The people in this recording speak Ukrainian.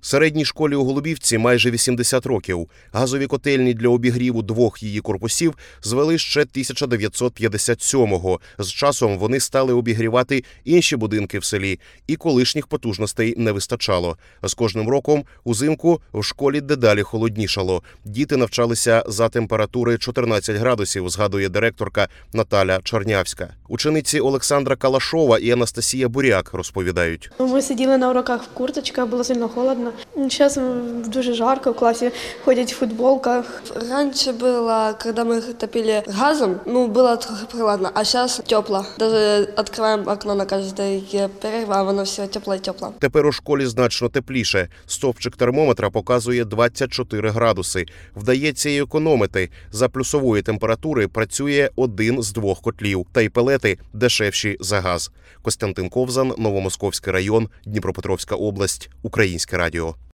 Середній школі у Голубівці майже 80 років. Газові котельні для обігріву двох її корпусів звели ще 1957-го. З часом вони стали обігрівати інші будинки в селі, і колишніх потужностей не вистачало. З кожним роком узимку в школі дедалі холоднішало. Діти навчалися за температури 14 градусів, згадує директорка Наталя Чорнявська. Учениці Олександра Калашова і Анастасія Буряк розповідають. Ми сиділи на уроках в курточках, було сильно холодно. Зараз дуже жарко, в класі ходять в футболках. Раньше было, когда мы топили газом, было трохи прохладно, а сейчас тепло. Даже открываем окно на каждый перерыв, а воно все тепло-тепло. Тепер у школі значно тепліше. Стовпчик термометра показує 24 градуси. Вдається й економити. За плюсової температури працює один з двох котлів. Та й пелети дешевші за газ. Костянтин Ковзан, Новомосковський район, Дніпропетровська область, Українське радіо.